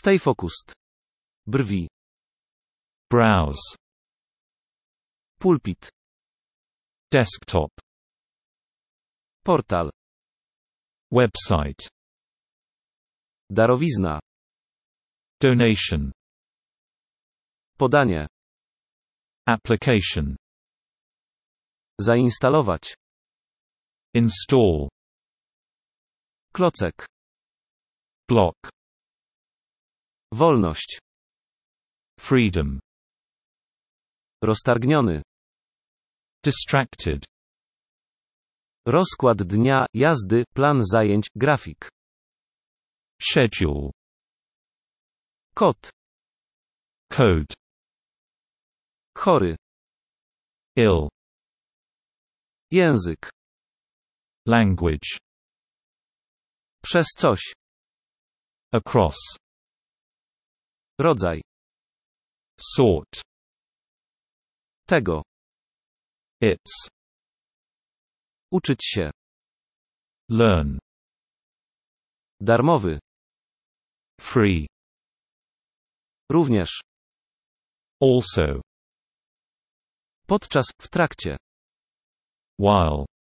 Stay focused. Brwi. Browse. Pulpit. Desktop. Portal. Website. Darowizna. Donation. Podanie. Application. Zainstalować. Install. Klocek. Block. Wolność. Freedom. Roztargniony. Distracted. Rozkład dnia, jazdy, plan zajęć, grafik. Schedule. Kod. Code. Chory. Ill. Język. Language. Przez coś. Across. Rodzaj. Sort. Tego. Its. Uczyć się. Learn. Darmowy. Free. Również. Also. Podczas, w trakcie. While.